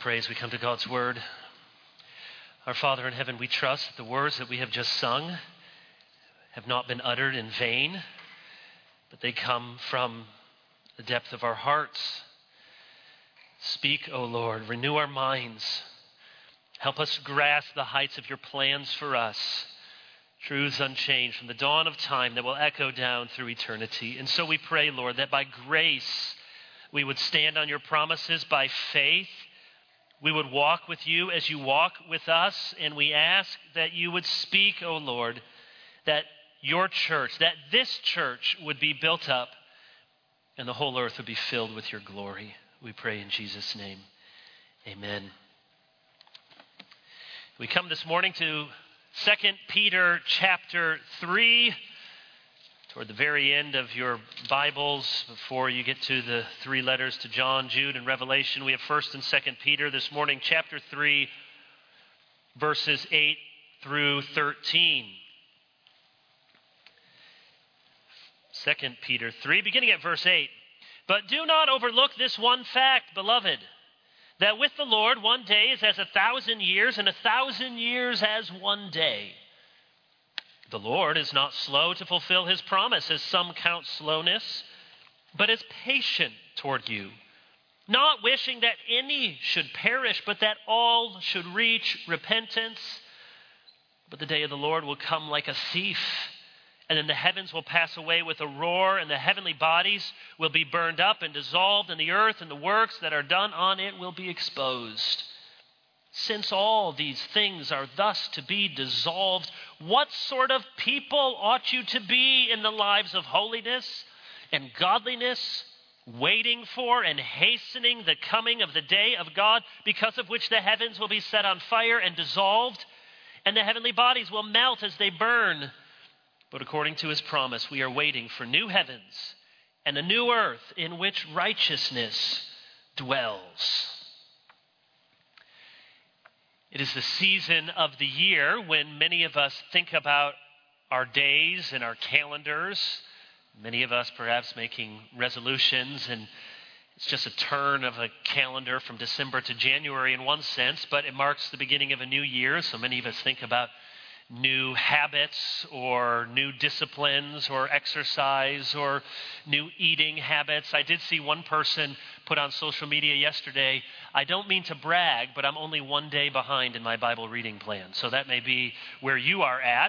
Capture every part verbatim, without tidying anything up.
pray as we come to God's word. Our Father in heaven, we trust that the words that we have just sung have not been uttered in vain, but they come from the depth of our hearts. Speak, O Lord, renew our minds. Help us grasp the heights of your plans for us, truths unchanged from the dawn of time that will echo down through eternity. And so we pray, Lord, that by grace we would stand on your promises by faith. We would walk with you as you walk with us, and we ask that you would speak, O Lord, that your church, that this church would be built up and the whole earth would be filled with your glory. We pray in Jesus' name. Amen. We come this morning to Second Peter chapter three. Toward the very end of your Bibles, before you get to the three letters to John, Jude, and Revelation, we have First and Second Peter this morning, chapter three, verses eight through thirteen. Second Peter three, beginning at verse eight. But do not overlook this one fact, beloved, that with the Lord one day is as a thousand years, and a thousand years as one day. The Lord is not slow to fulfill his promise, as some count slowness, but is patient toward you, not wishing that any should perish, but that all should reach repentance. But the day of the Lord will come like a thief, and then the heavens will pass away with a roar, and the heavenly bodies will be burned up and dissolved, and the earth and the works that are done on it will be exposed. Since all these things are thus to be dissolved, what sort of people ought you to be in the lives of holiness and godliness, waiting for and hastening the coming of the day of God, because of which the heavens will be set on fire and dissolved, and the heavenly bodies will melt as they burn? But according to his promise, we are waiting for new heavens and a new earth in which righteousness dwells. It is the season of the year when many of us think about our days and our calendars. Many of us perhaps making resolutions, and it's just a turn of a calendar from December to January in one sense, but it marks the beginning of a new year. So many of us think about new habits or new disciplines or exercise or new eating habits. I did see one person put on social media yesterday, I don't mean to brag, but I'm only one day behind in my Bible reading plan. So that may be where you are at.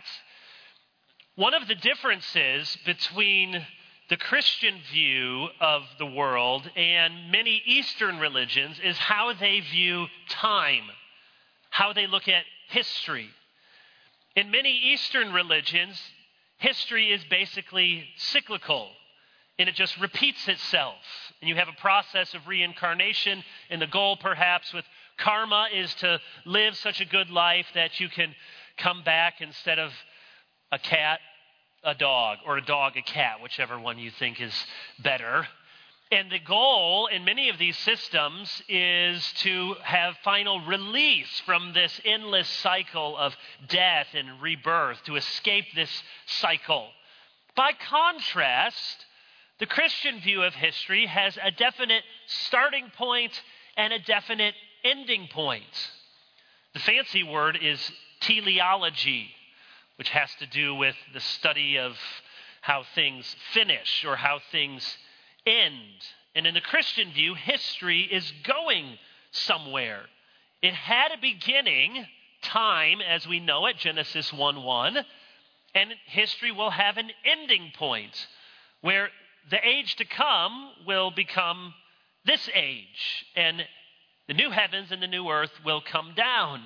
One of the differences between the Christian view of the world and many Eastern religions is how they view time, how they look at history. In many Eastern religions, history is basically cyclical, and it just repeats itself. And you have a process of reincarnation, and the goal perhaps with karma is to live such a good life that you can come back instead of a cat, a dog, or a dog, a cat, whichever one you think is better. And the goal in many of these systems is to have final release from this endless cycle of death and rebirth, to escape this cycle. By contrast, the Christian view of history has a definite starting point and a definite ending point. The fancy word is teleology, which has to do with the study of how things finish or how things end. And in the Christian view, history is going somewhere. It had a beginning, time as we know it, Genesis one one, and history will have an ending point where the age to come will become this age, and the new heavens and the new earth will come down.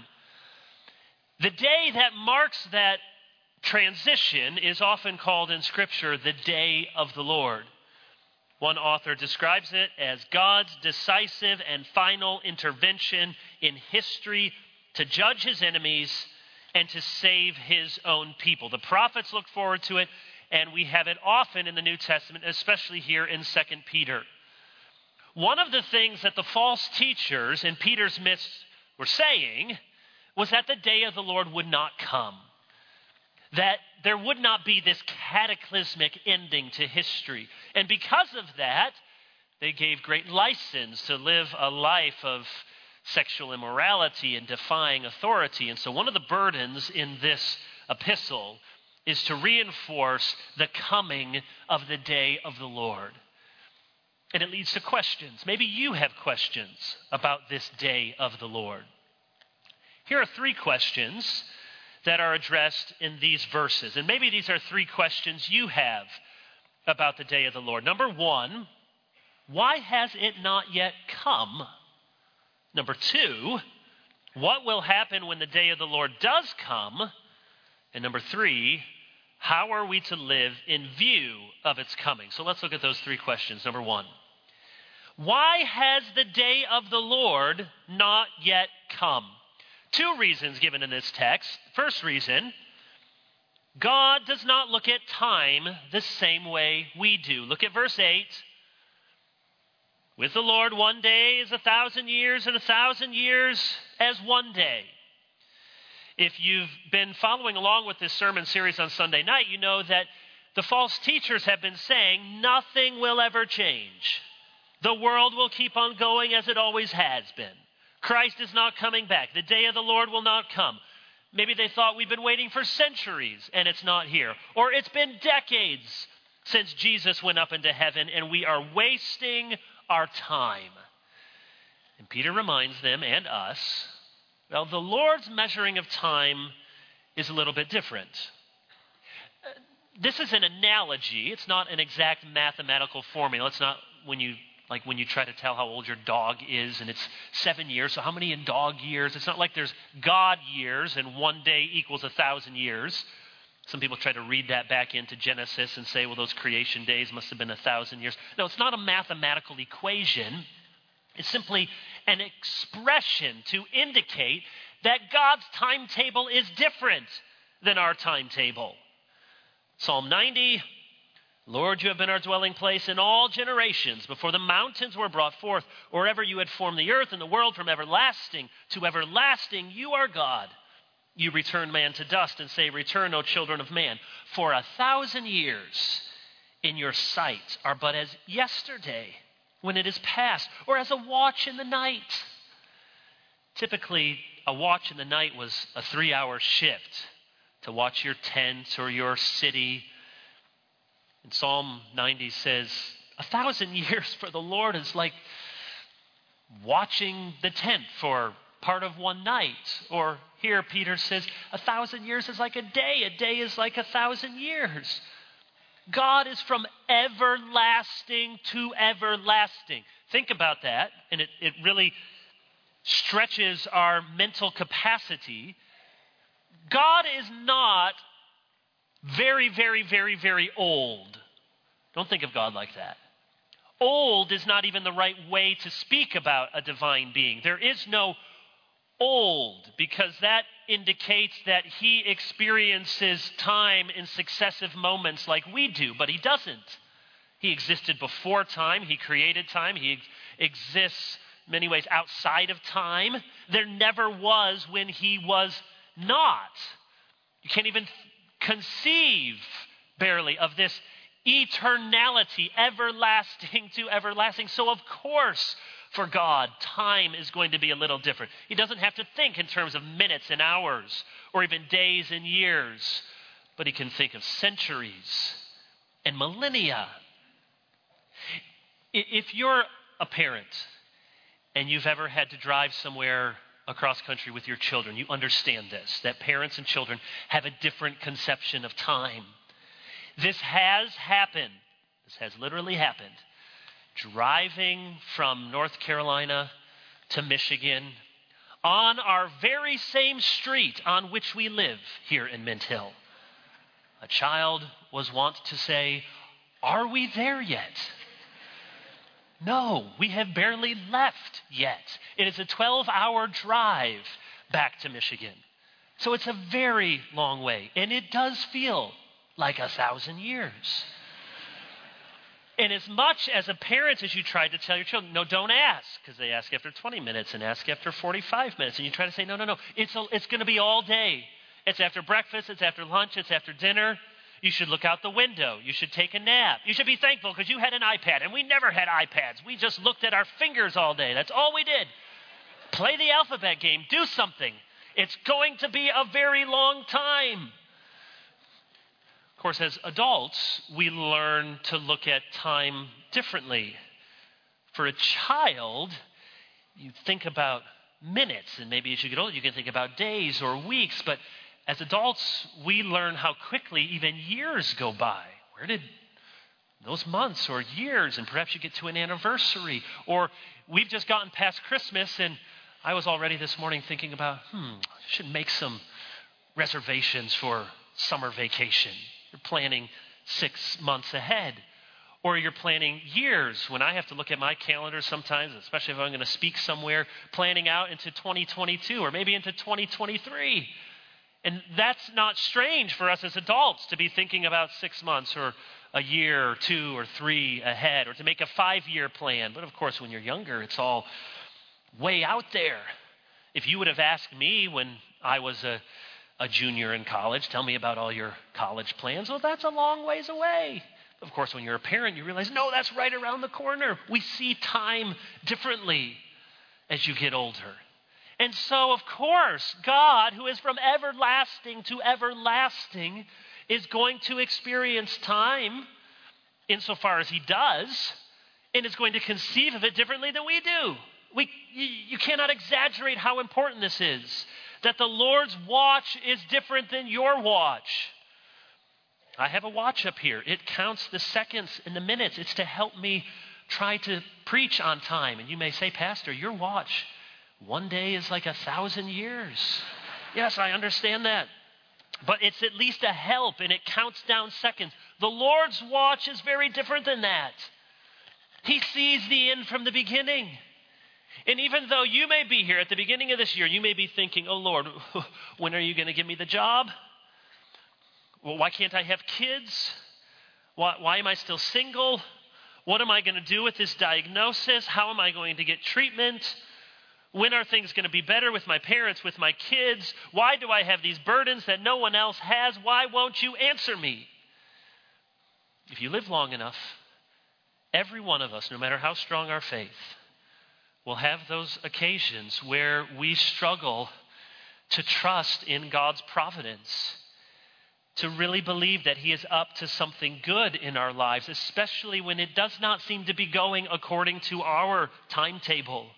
The day that marks that transition is often called in Scripture the day of the Lord. One author describes it as God's decisive and final intervention in history to judge his enemies and to save his own people. The prophets look forward to it, and we have it often in the New Testament, especially here in Second Peter. One of the things that the false teachers in Peter's midst were saying was that the day of the Lord would not come, that there would not be this cataclysmic ending to history. And because of that, they gave great license to live a life of sexual immorality and defying authority. And so one of the burdens in this epistle is to reinforce the coming of the day of the Lord. And it leads to questions. Maybe you have questions about this day of the Lord. Here are three questions that are addressed in these verses. And maybe these are three questions you have about the day of the Lord. Number one, why has it not yet come? Number two, what will happen when the day of the Lord does come? And number three, how are we to live in view of its coming? So let's look at those three questions. Number one, why has the day of the Lord not yet come? Two reasons given in this text. First reason, God does not look at time the same way we do. Look at verse eight. With the Lord, one day is a thousand years, and a thousand years as one day. If you've been following along with this sermon series on Sunday night, you know that the false teachers have been saying nothing will ever change. The world will keep on going as it always has been. Christ is not coming back. The day of the Lord will not come. Maybe they thought we've been waiting for centuries and it's not here. Or it's been decades since Jesus went up into heaven and we are wasting our time. And Peter reminds them and us, well, the Lord's measuring of time is a little bit different. This is an analogy. It's not an exact mathematical formula. It's not when you like when you try to tell how old your dog is and it's seven years. So how many in dog years? It's not like there's God years and one day equals a thousand years. Some people try to read that back into Genesis and say, well, those creation days must have been a thousand years. No, it's not a mathematical equation. It's simply an expression to indicate that God's timetable is different than our timetable. Psalm ninety, Lord, you have been our dwelling place in all generations. Before the mountains were brought forth, or ever you had formed the earth and the world, from everlasting to everlasting, you are God. You return man to dust and say, return, O children of man. For a thousand years in your sight are but as yesterday when it is past, or as a watch in the night. Typically, a watch in the night was a three-hour shift to watch your tent or your city. And Psalm ninety says, a thousand years for the Lord is like watching the tent for part of one night. Or here Peter says, a thousand years is like a day. A day is like a thousand years. God is from everlasting to everlasting. Think about that, and it, it really stretches our mental capacity. God is not very, very, very, very old. Don't think of God like that. Old is not even the right way to speak about a divine being. There is no old, because that indicates that he experiences time in successive moments like we do, but he doesn't. He existed before time. He created time. He ex- exists in many ways outside of time. There never was when he was not. You can't even conceive barely of this eternality, everlasting to everlasting. So of course, for God, time is going to be a little different. He doesn't have to think in terms of minutes and hours or even days and years, but he can think of centuries and millennia. If you're a parent and you've ever had to drive somewhere across country with your children, you understand this, that parents and children have a different conception of time. This has happened. This has literally happened. Driving from North Carolina to Michigan on our very same street on which we live here in Mint Hill. A child was wont to say, "Are we there yet?" No, we have barely left yet. It is a twelve-hour drive back to Michigan. So it's a very long way, and it does feel like a thousand years. And as much as a parent as you try to tell your children, no, don't ask, because they ask after twenty minutes and ask after forty-five minutes, and you try to say, no, no, no, it's, a, it's going to be all day. It's after breakfast, it's after lunch, it's after dinner. You should look out the window. You should take a nap. You should be thankful because you had an iPad, and we never had iPads. We just looked at our fingers all day. That's all we did. Play the alphabet game. Do something. It's going to be a very long time. Of course, as adults, we learn to look at time differently. For a child, you think about minutes, and maybe as you get older, you can think about days or weeks. But as adults, we learn how quickly even years go by. Where did those months or years, and perhaps you get to an anniversary, or we've just gotten past Christmas, and I was already this morning thinking about, hmm, I should make some reservations for summer vacation. You're planning six months ahead. Or you're planning years. When I have to look at my calendar sometimes, especially if I'm going to speak somewhere, planning out into twenty twenty-two or maybe into twenty twenty-three. And that's not strange for us as adults to be thinking about six months or a year or two or three ahead, or to make a five-year plan. But of course, when you're younger, it's all way out there. If you would have asked me when I was a, a junior in college, tell me about all your college plans, well, that's a long ways away. Of course, when you're a parent, you realize, no, that's right around the corner. We see time differently as you get older. And so, of course, God, who is from everlasting to everlasting, is going to experience time insofar as he does, and is going to conceive of it differently than we do. We, you, you cannot exaggerate how important this is, that the Lord's watch is different than your watch. I have a watch up here. It counts the seconds and the minutes. It's to help me try to preach on time. And you may say, Pastor, your watch, one day is like a thousand years. Yes, I understand that. But it's at least a help, and it counts down seconds. The Lord's watch is very different than that. He sees the end from the beginning. And even though you may be here at the beginning of this year, you may be thinking, oh Lord, when are you going to give me the job? Well, why can't I have kids? Why, why am I still single? What am I going to do with this diagnosis? How am I going to get treatment? When are things going to be better with my parents, with my kids? Why do I have these burdens that no one else has? Why won't you answer me? If you live long enough, every one of us, no matter how strong our faith, will have those occasions where we struggle to trust in God's providence, to really believe that he is up to something good in our lives, especially when it does not seem to be going according to our timetable.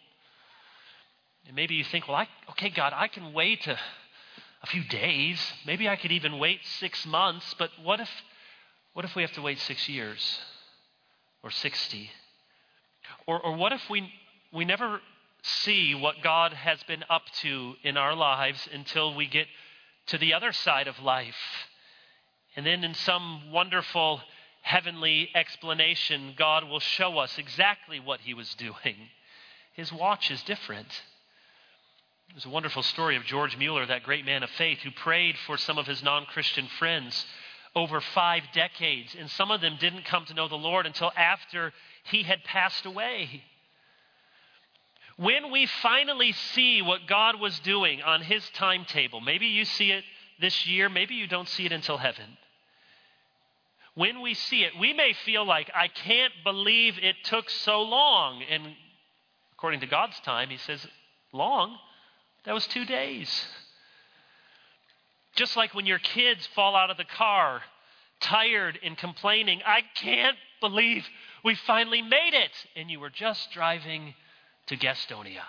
And maybe you think, well, I, okay, God, I can wait a, a few days. Maybe I could even wait six months. But what if, what if we have to wait six years or sixty? Or, or what if we we never see what God has been up to in our lives until we get to the other side of life? And then in some wonderful heavenly explanation, God will show us exactly what he was doing. His watch is different. There's a wonderful story of George Mueller, that great man of faith, who prayed for some of his non-Christian friends over five decades. And some of them didn't come to know the Lord until after he had passed away. When we finally see what God was doing on his timetable, maybe you see it this year, maybe you don't see it until heaven. When we see it, we may feel like, I can't believe it took so long. And according to God's time, he says, long? That was two days. Just like when your kids fall out of the car, tired and complaining, I can't believe we finally made it. And you were just driving to Gastonia.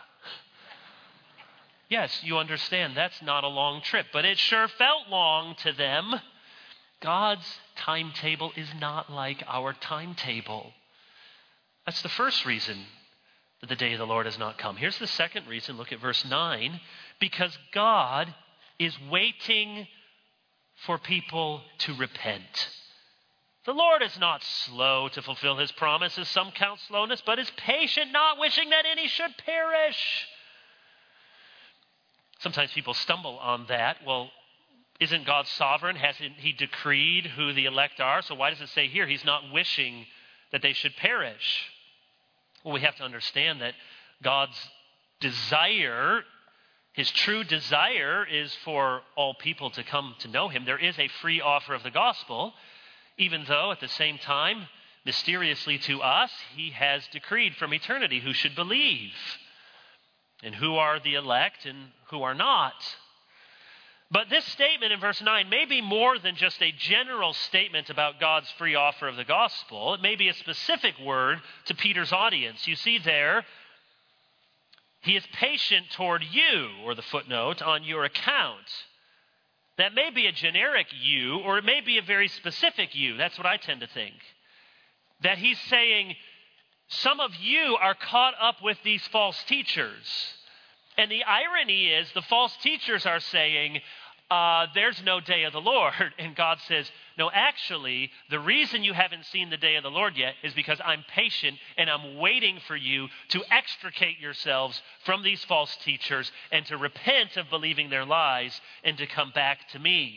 Yes, you understand that's not a long trip, but it sure felt long to them. God's timetable is not like our timetable. That's the first reason that the day of the Lord has not come. Here's the second reason. Look at verse nine. Because God is waiting for people to repent. The Lord is not slow to fulfill his promise, as some count slowness, but is patient, not wishing that any should perish. Sometimes people stumble on that. Well, isn't God sovereign? Hasn't he decreed who the elect are? So why does it say here he's not wishing that they should perish? Well, we have to understand that God's desire, his true desire, is for all people to come to know him. There is a free offer of the gospel, even though at the same time, mysteriously to us, he has decreed from eternity who should believe. and who are the elect and who are not. But this statement in verse nine may be more than just a general statement about God's free offer of the gospel. It may be a specific word to Peter's audience. You see there, he is patient toward you, or the footnote, on your account. That may be a generic you, or it may be a very specific you. That's what I tend to think. That he's saying, some of you are caught up with these false teachers. And the irony is, the false teachers are saying, uh, there's no day of the Lord. And God says, no, actually, the reason you haven't seen the day of the Lord yet is because I'm patient and I'm waiting for you to extricate yourselves from these false teachers and to repent of believing their lies and to come back to me.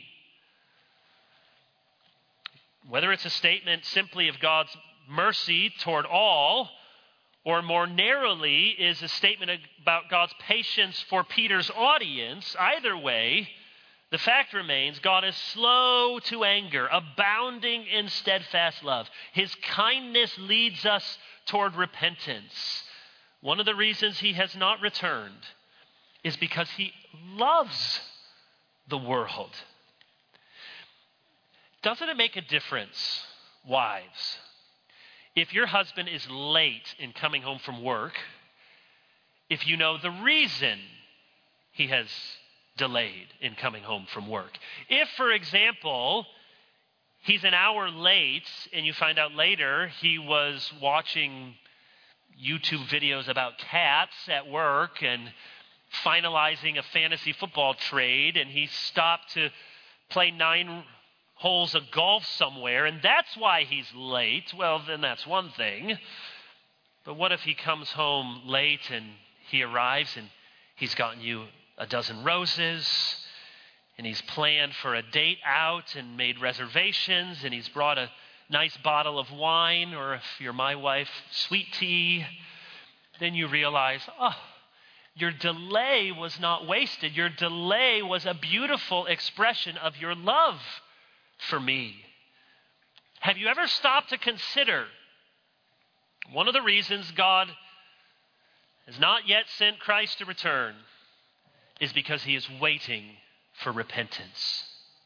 Whether it's a statement simply of God's mercy toward all, or more narrowly is a statement about God's patience for Peter's audience, either way, the fact remains God is slow to anger, abounding in steadfast love. His kindness leads us toward repentance. One of the reasons he has not returned is because he loves the world. Doesn't it make a difference, wives, if your husband is late in coming home from work, if you know the reason he has delayed in coming home from work? If, for example, he's an hour late and you find out later he was watching YouTube videos about cats at work and finalizing a fantasy football trade, and he stopped to play nine holes of golf somewhere, and that's why he's late, well, then that's one thing. But what if he comes home late and he arrives and he's gotten you a dozen roses, and he's planned for a date out and made reservations, and he's brought a nice bottle of wine, or if you're my wife, sweet tea, then you realize, oh, your delay was not wasted. Your delay was a beautiful expression of your love for me. Have you ever stopped to consider one of the reasons God has not yet sent Christ to return is because he is waiting for repentance?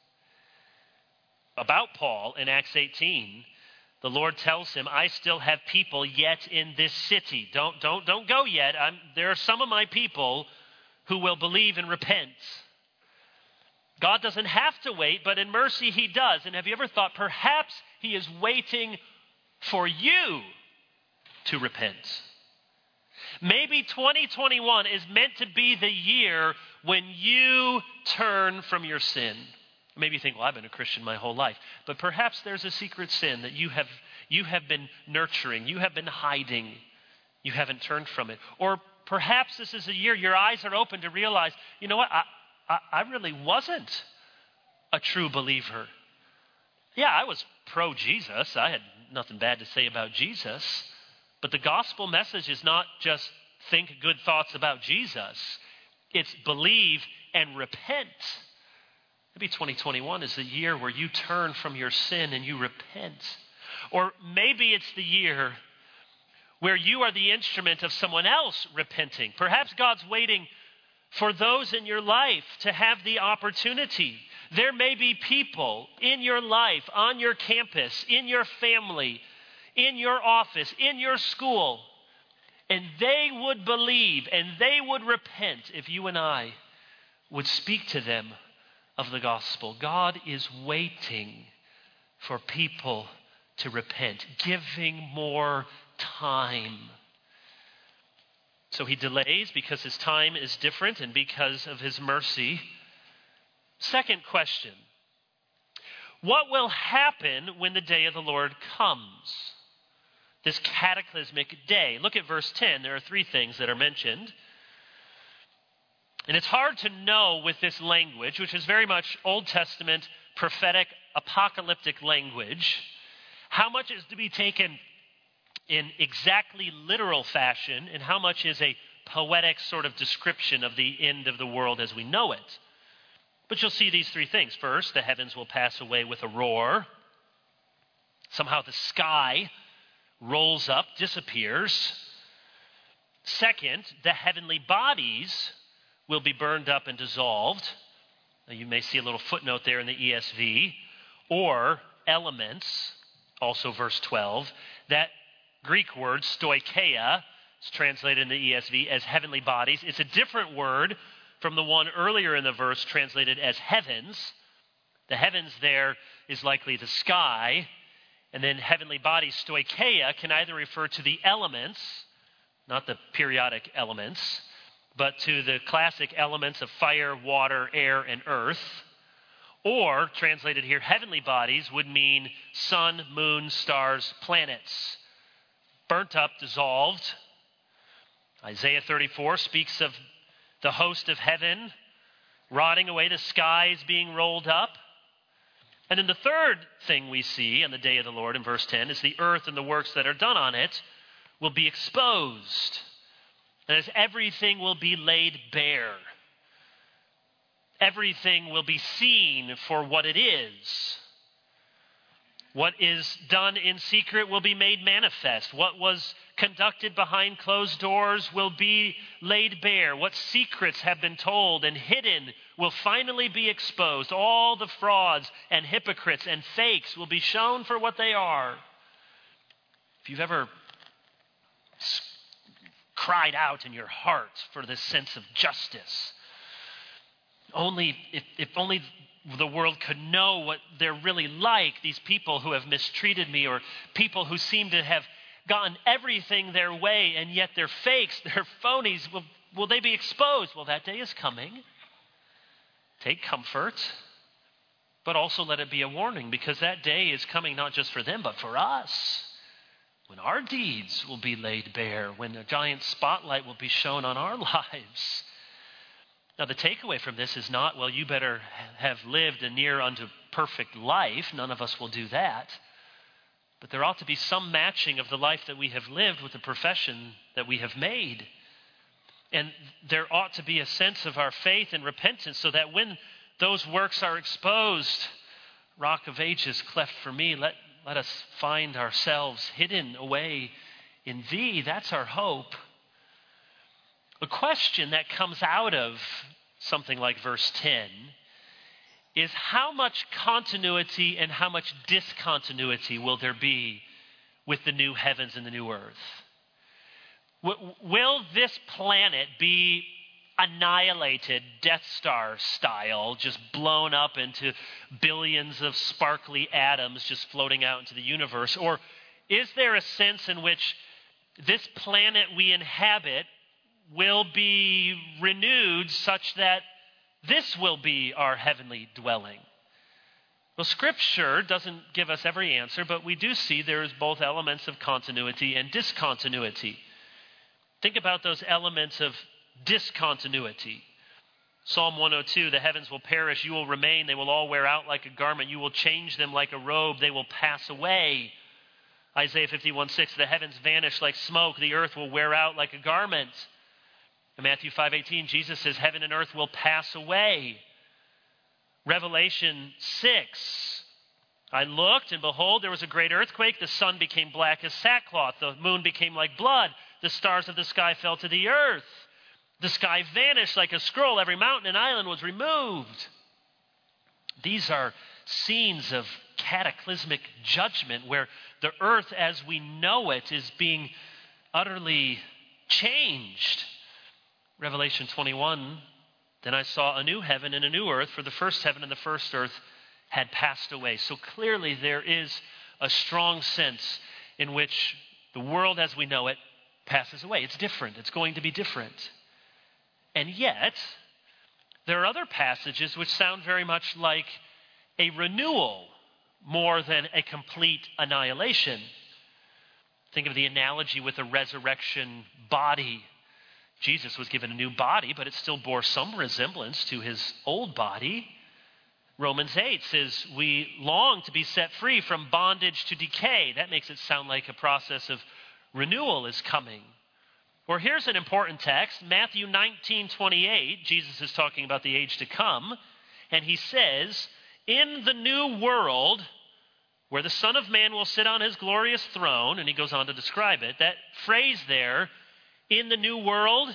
About Paul in Acts eighteen, the Lord tells him, I still have people yet in this city. Don't, don't, don't go yet. I'm, there are some of my people who will believe and repent. God doesn't have to wait, but in mercy he does. And have you ever thought perhaps he is waiting for you to repent? Maybe twenty twenty-one is meant to be the year when you turn from your sin. Maybe you think, well, I've been a Christian my whole life. But perhaps there's a secret sin that you have, you have been nurturing, you have been hiding, you haven't turned from it. Or perhaps this is a year your eyes are open to realize, you know what, I, I, I really wasn't a true believer. Yeah, I was pro-Jesus. I had nothing bad to say about Jesus. But the gospel message is not just think good thoughts about Jesus. It's believe and repent. Maybe twenty twenty-one is the year where you turn from your sin and you repent. Or maybe it's the year where you are the instrument of someone else repenting. Perhaps God's waiting for those in your life to have the opportunity. There may be people in your life, on your campus, in your family, in your office, in your school, and they would believe and they would repent if you and I would speak to them of the gospel. God is waiting for people to repent, giving more time. So he delays because his time is different and because of his mercy. Second question: what will happen when the day of the Lord comes? This cataclysmic day. Look at verse ten. There are three things that are mentioned. And it's hard to know with this language, which is very much Old Testament, prophetic, apocalyptic language, how much is to be taken in exactly literal fashion and how much is a poetic sort of description of the end of the world as we know it. But you'll see these three things. First, the heavens will pass away with a roar. Somehow the sky rolls up, disappears. Second, the heavenly bodies will be burned up and dissolved. Now, you may see a little footnote there in the E S V. Or elements, also verse twelve. That Greek word, stoicheia, is translated in the E S V as heavenly bodies. It's a different word from the one earlier in the verse translated as heavens. The heavens there is likely the sky. And then heavenly bodies, stoicheia, can either refer to the elements, not the periodic elements, but to the classic elements of fire, water, air, and earth. Or, translated here, heavenly bodies would mean sun, moon, stars, planets. Burnt up, dissolved. Isaiah thirty-four speaks of the host of heaven rotting away, the skies being rolled up. And then the third thing we see on the day of the Lord in verse ten is the earth and the works that are done on it will be exposed. And as everything will be laid bare. Everything will be seen for what it is. What is done in secret will be made manifest. What was conducted behind closed doors will be laid bare. What secrets have been told and hidden will finally be exposed. All the frauds and hypocrites and fakes will be shown for what they are. If you've ever cried out in your heart for this sense of justice, only if, if only the world could know what they're really like, these people who have mistreated me, or people who seem to have gotten everything their way, and yet they're fakes, they're phonies. Will, will they be exposed? Well, that day is coming. Take comfort, but also let it be a warning, because that day is coming not just for them, but for us. When our deeds will be laid bare, when a giant spotlight will be shown on our lives. Now, the takeaway from this is not, well, you better have lived a near unto perfect life. None of us will do that. But there ought to be some matching of the life that we have lived with the profession that we have made. And there ought to be a sense of our faith and repentance, so that when those works are exposed, Rock of Ages, cleft for me, let, let us find ourselves hidden away in thee. That's our hope. The question that comes out of something like verse ten is, how much continuity and how much discontinuity will there be with the new heavens and the new earth? W- will this planet be annihilated, Death Star style, just blown up into billions of sparkly atoms just floating out into the universe? Or is there a sense in which this planet we inhabit will be renewed such that this will be our heavenly dwelling? Well, Scripture doesn't give us every answer, but we do see there is both elements of continuity and discontinuity. Think about those elements of discontinuity. Psalm one oh two, the heavens will perish, you will remain, they will all wear out like a garment, you will change them like a robe, they will pass away. Isaiah fifty-one six, the heavens vanish like smoke, the earth will wear out like a garment. In Matthew five eighteen, Jesus says, heaven and earth will pass away. Revelation six, I looked, and behold, there was a great earthquake. The sun became black as sackcloth. The moon became like blood. The stars of the sky fell to the earth. The sky vanished like a scroll. Every mountain and island was removed. These are scenes of cataclysmic judgment where the earth as we know it is being utterly changed. Revelation twenty-one, then I saw a new heaven and a new earth, for the first heaven and the first earth had passed away. So clearly there is a strong sense in which the world as we know it passes away. It's different. It's going to be different. And yet, there are other passages which sound very much like a renewal more than a complete annihilation. Think of the analogy with a resurrection body. Jesus was given a new body, but it still bore some resemblance to his old body. Romans eight says we long to be set free from bondage to decay. That makes it sound like a process of renewal is coming. Or here's an important text, Matthew nineteen twenty-eight. Jesus is talking about the age to come, and he says, in the new world where the Son of Man will sit on his glorious throne, and he goes on to describe it, that phrase there in the new world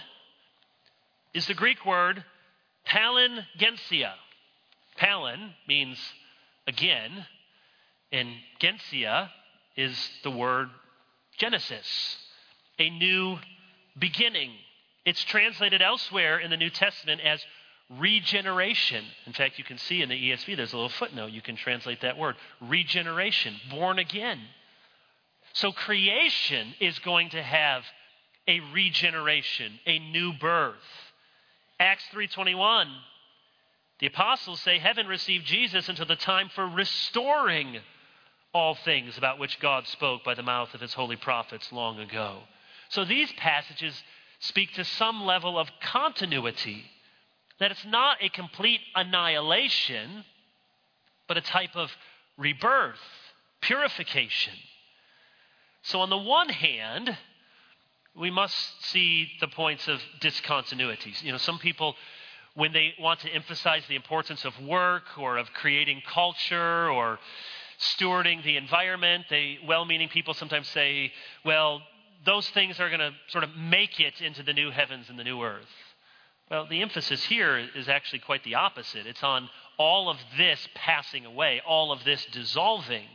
is the Greek word palingenesia. Palin means again, and gensia is the word Genesis, a new beginning. It's translated elsewhere in the New Testament as regeneration. In fact, you can see in the E S V, there's a little footnote. You can translate that word, regeneration, born again. So creation is going to have a regeneration, a new birth. Acts three twenty-one, the apostles say heaven received Jesus until the time for restoring all things about which God spoke by the mouth of his holy prophets long ago. So these passages speak to some level of continuity, that it's not a complete annihilation, but a type of rebirth, purification. So on the one hand, we must see the points of discontinuities. You know, some people, when they want to emphasize the importance of work or of creating culture or stewarding the environment, they, well-meaning people sometimes say, well, those things are going to sort of make it into the new heavens and the new earth. Well, the emphasis here is actually quite the opposite. It's on all of this passing away, all of this dissolving.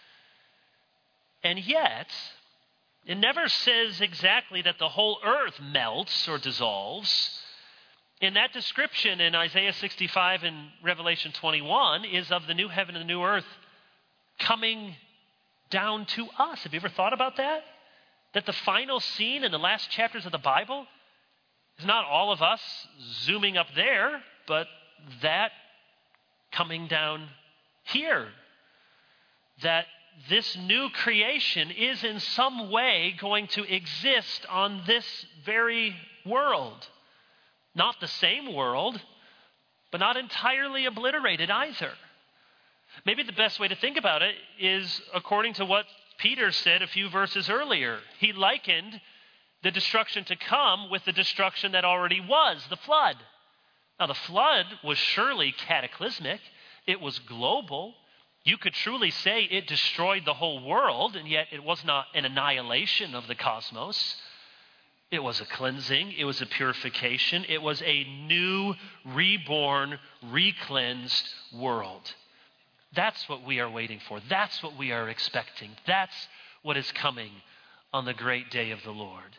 And yet, it never says exactly that the whole earth melts or dissolves. In that description in Isaiah sixty-five and Revelation twenty-one is of the new heaven and the new earth coming down to us. Have you ever thought about that? That the final scene in the last chapters of the Bible is not all of us zooming up there, but that coming down here. That this new creation is in some way going to exist on this very world. Not the same world, but not entirely obliterated either. Maybe the best way to think about it is according to what Peter said a few verses earlier. He likened the destruction to come with the destruction that already was, the flood. Now, the flood was surely cataclysmic. It was global. You could truly say it destroyed the whole world, and yet it was not an annihilation of the cosmos. It was a cleansing. It was a purification. It was a new, reborn, re-cleansed world. That's what we are waiting for. That's what we are expecting. That's what is coming on the great day of the Lord.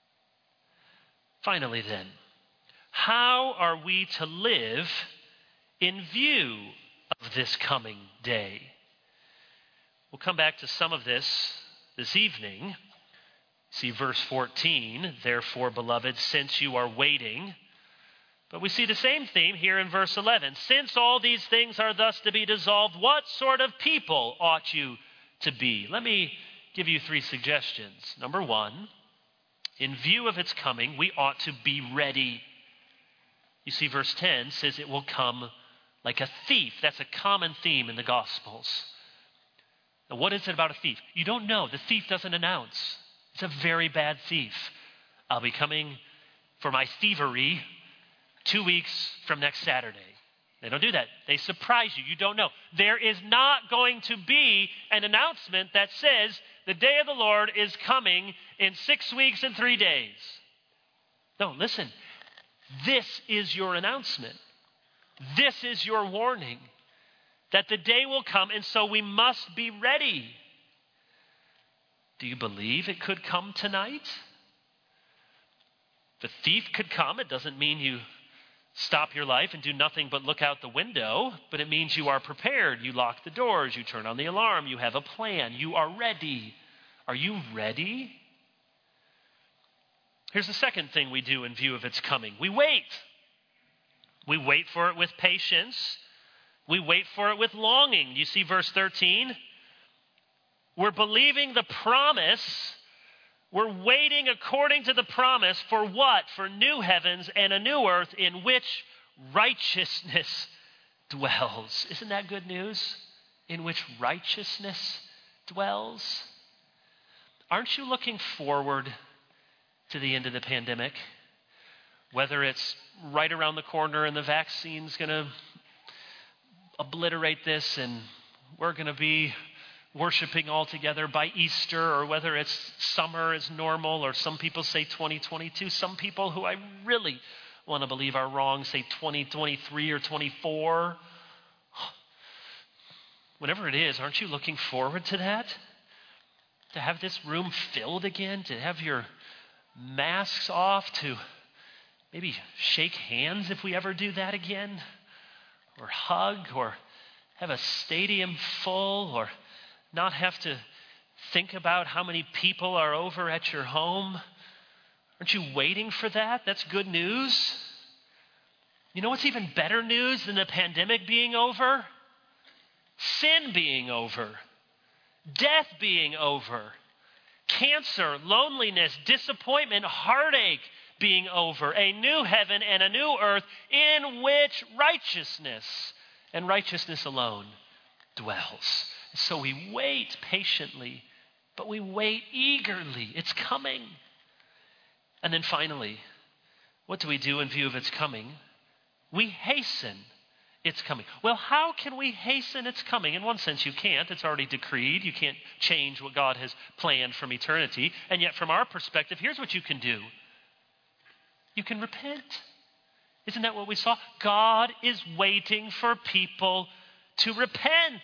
Finally then, how are we to live in view of this coming day? We'll come back to some of this this evening. See verse fourteen, therefore, beloved, since you are waiting. But we see the same theme here in verse eleven. Since all these things are thus to be dissolved, what sort of people ought you to be? Let me give you three suggestions. Number one, in view of its coming, we ought to be ready. You see, verse ten says it will come like a thief. That's a common theme in the Gospels. Now, what is it about a thief? You don't know. The thief doesn't announce. It's a very bad thief. I'll be coming for my thievery two weeks from next Saturday. They don't do that. They surprise you. You don't know. There is not going to be an announcement that says the day of the Lord is coming in six weeks and three days. No, listen. This is your announcement. This is your warning that the day will come, and so we must be ready. Do you believe it could come tonight? The thief could come. It doesn't mean you stop your life and do nothing but look out the window, but it means you are prepared. You lock the doors. You turn on the alarm. You have a plan. You are ready. Are you ready? Here's the second thing we do in view of its coming. We wait. We wait for it with patience. We wait for it with longing. You see verse thirteen? We're believing the promise. We're waiting according to the promise for what? For new heavens and a new earth in which righteousness dwells. Isn't that good news? In which righteousness dwells. Aren't you looking forward to the end of the pandemic? Whether it's right around the corner and the vaccine's going to obliterate this and we're going to be worshiping all together by Easter, or whether it's summer is normal, or some people say twenty twenty-two. Some people who I really want to believe are wrong say twenty twenty-three or twenty-four. Whatever it is, aren't you looking forward to that? To have this room filled again, to have your masks off, to maybe shake hands if we ever do that again, or hug, or have a stadium full, or not have to think about how many people are over at your home. Aren't you waiting for that? That's good news. You know what's even better news than the pandemic being over? Sin being over. Death being over. Cancer, loneliness, disappointment, heartache being over. A new heaven and a new earth in which righteousness and righteousness alone dwells. So we wait patiently, but we wait eagerly. It's coming. And then finally, what do we do in view of its coming? We hasten its coming. Well, how can we hasten its coming? In one sense, you can't. It's already decreed. You can't change what God has planned from eternity. And yet, from our perspective, here's what you can do. You can repent. Isn't that what we saw? God is waiting for people to repent.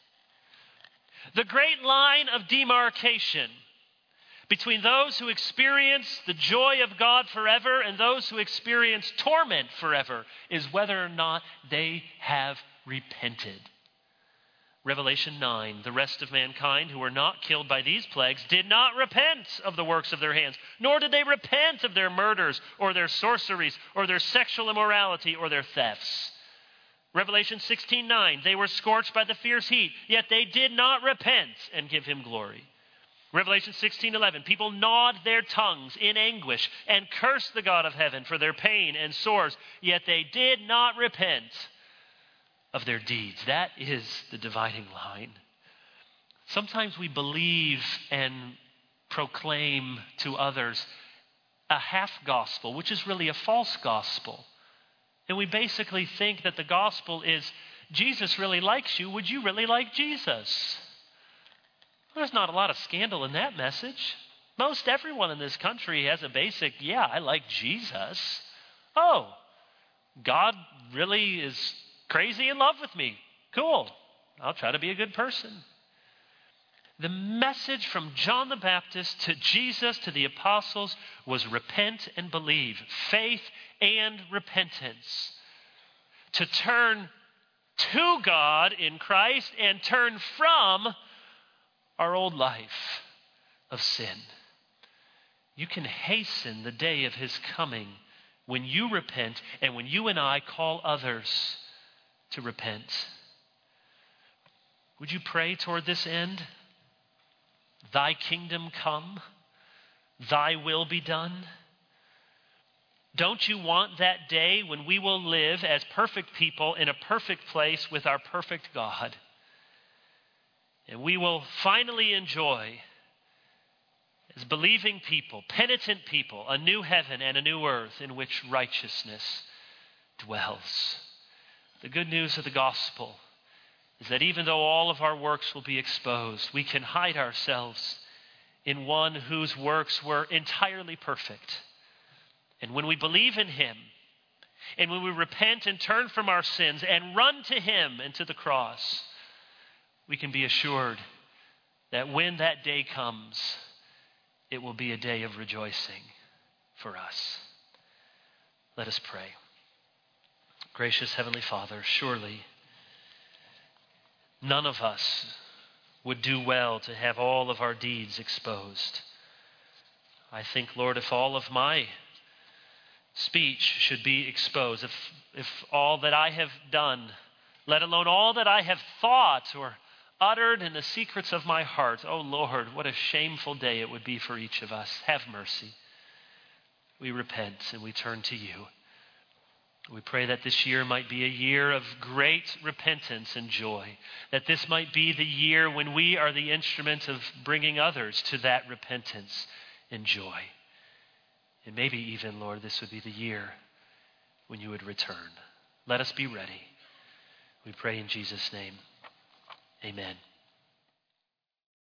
The great line of demarcation between those who experience the joy of God forever and those who experience torment forever is whether or not they have repented. Revelation nine, the rest of mankind who were not killed by these plagues did not repent of the works of their hands, nor did they repent of their murders or their sorceries or their sexual immorality or their thefts. Revelation sixteen nine, they were scorched by the fierce heat, yet they did not repent and give him glory. Revelation sixteen eleven, people gnawed their tongues in anguish and cursed the God of heaven for their pain and sores, yet they did not repent of their deeds. That is the dividing line. Sometimes we believe and proclaim to others a half gospel, which is really a false gospel. And we basically think that the gospel is, Jesus really likes you. Would you really like Jesus? There's not a lot of scandal in that message. Most everyone in this country has a basic, yeah, I like Jesus. Oh, God really is crazy in love with me. Cool. I'll try to be a good person. The message from John the Baptist to Jesus, to the apostles, was repent and believe. Faith and repentance. To turn to God in Christ and turn from our old life of sin. You can hasten the day of his coming when you repent and when you and I call others to repent. Would you pray toward this end? Thy kingdom come, thy will be done. Don't you want that day when we will live as perfect people in a perfect place with our perfect God? And we will finally enjoy, as believing people, penitent people, a new heaven and a new earth in which righteousness dwells. The good news of the gospel is that even though all of our works will be exposed, we can hide ourselves in one whose works were entirely perfect. And when we believe in him, and when we repent and turn from our sins and run to him and to the cross, we can be assured that when that day comes, it will be a day of rejoicing for us. Let us pray. Gracious Heavenly Father, surely none of us would do well to have all of our deeds exposed. I think, Lord, if all of my speech should be exposed, if, if all that I have done, let alone all that I have thought or uttered in the secrets of my heart, oh Lord, what a shameful day it would be for each of us. Have mercy. We repent and we turn to you. We pray that this year might be a year of great repentance and joy, that this might be the year when we are the instrument of bringing others to that repentance and joy. And maybe even, Lord, this would be the year when you would return. Let us be ready. We pray in Jesus' name. Amen.